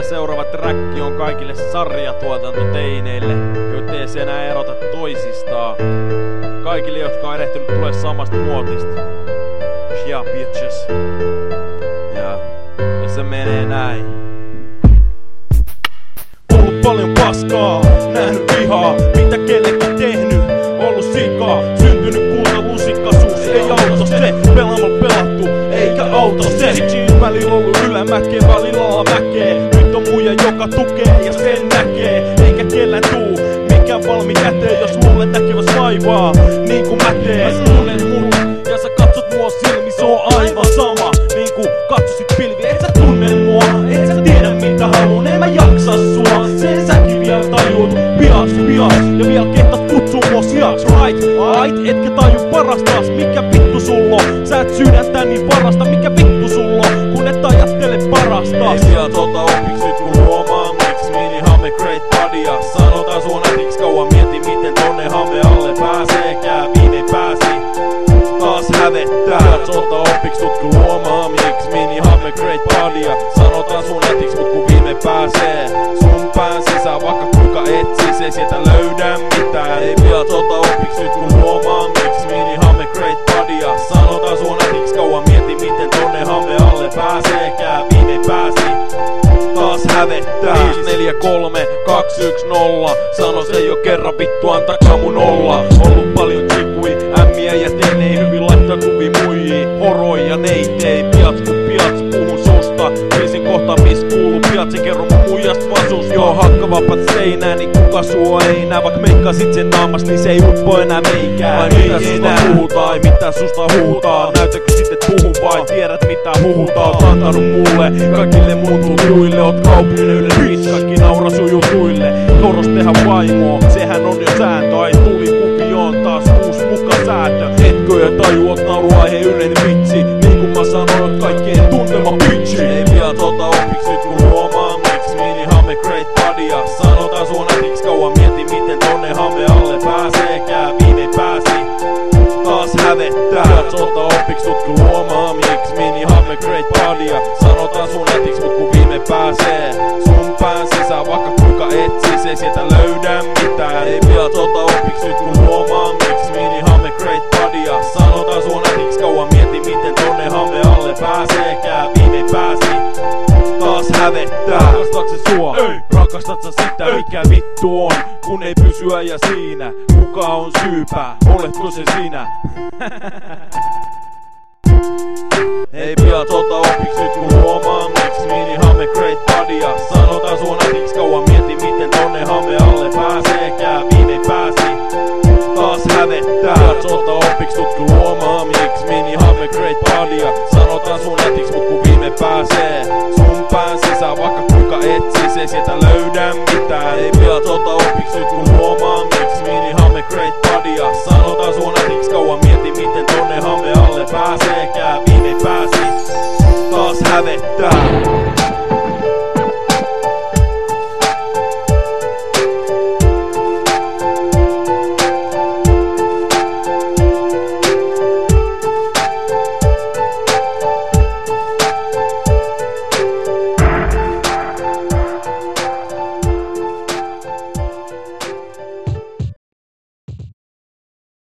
seuraava träkki on kaikille sarjatuotantoteineille, joita ei se enää erota toisistaan. Kaikille, jotka on erehtynyt tulee samasta muotista. Yeah, bitches. Ja se menee näin. Ollut paljon paskaa, nähnyt vihaa, mitä kellekin tehnyt, ollut sikaa. Syntynyt kuulta lusikkaisuus, ei auta se, pelaamalla pelattu, eikä auta se. Välillä ollut ylämäkeä, välillä alamäkeä. Nyt on muija, joka tukee ja sen näkee, eikä kellään tuu mikään valmi käteen. Jos luulet näkeväs vaivaa, niin kuin mä teen. Sä tunnet mut ja sä katsot mua silmi, se on aivan sama. Niin kuin katsosit pilviä, et sä tunne mua, et sä tiedä mitä haluun, en mä jaksa sua. Sen säkin vielä tajuut, pias, ja vielä kehtat kutsuu mua sijaks, right, etkä taju parastas, mikä vittu sullo. Sä et sydäntä niin parasta, mikä vittu sullo, kun et ajattele parastas. Ei vielä opiksi nyt kun huomaa, miksi mini hame great bodya. Sanotaan sua nätiks kauan mieti, miten tonne hame alle pääseekään. Viime pääsi, taas hävettää. Opiksi nyt kun huomaa, miksi mini hame great bodya. Sanotaan sun nätiks mut kun viime pääsee sun pään sisään, vaikka kuka etsis, ei sieltä löydä mitään. Ei vielä opiksi nyt kun huomaa, miksi mini hame great bodya. Sanotaan sun nätiks kauan mieti, miten tonne hame alle pääseekään. Viime pääsi, taas hävettää. 5, 4, 3, 2, 1, 0. Sano se jo kerran vittu, antakaa mun olla. Ollut paljon chikui, ämmiä ja teinei hyvin laittaa kuvi muijii. Horoi ja neitei, piats kun piats, puhun susta. Kriisin kohta miss kuuluu piatsi, kerro mun muijast vasusta. Joo, hakkavapat seinää, niin kuka sua ei nää. Vaik meikkasit sen naamas, niin se ei uppo enää meikään. Ai mitä susta puhutaan, ai mitä susta huutaa. Näytäkö sitten puhu vai tiedät mitä huhutaan. Oot antanut mulle, kaikille muun tutuille. Oot kaupungille, bitch, kaikki naura sun jutuille. Toros tehdä vaimoa, sehän on jo sääntö. Ai tuli kuvioon taas uusi muka säätö. Etkö ja taju, oot nauruaihe yleinen vitsi. Niin kun mä sanoin, oot kaikkien tuntema bitchi. Ei vielä opiksi nyt kun huomaa, miksi mini hame great bodya. Sanotaan sua nätiks kauan mieti, miten tonne hame alle pääseekään. Viime pääsi, taas hävettää. Opiksi nyt kun huomaa, miksi mini hame great bodya. Sanotaan sun nätiks mut kun viime pääsee sun pään sisään, vaikka kuka etsis, ei sieltä löydä mitään. Ei vielä opiksi nyt kun huomaa, miksi mini hame great bodya. Sanotaan sun nätiks kauan mieti, miten tonne hame alle pääseekään. Viime pääsi, taas hävettää. Rakastat se sua? Ei. Rakastat sä sitä, mikä vittu on, kun ei pysy äijä siinä? Kuka on syypää? Oletko se sinä? Ei vielä opiksi nyt kun huomaa, miksi mini hame great bodya. Sanotaan sua nätiks kauan mieti, miten tonne hame alle pääseekään. Viime pääsi, taas hävettää. Opiksi nyt kun huomaa, miksi mini hame great bodya. Sanotaan sun nätiks mut kun viime pääsee sun pään sisään, vaikka kuka etsis, ei sieltä löydä mitään. Ei vielä opiksi nyt kun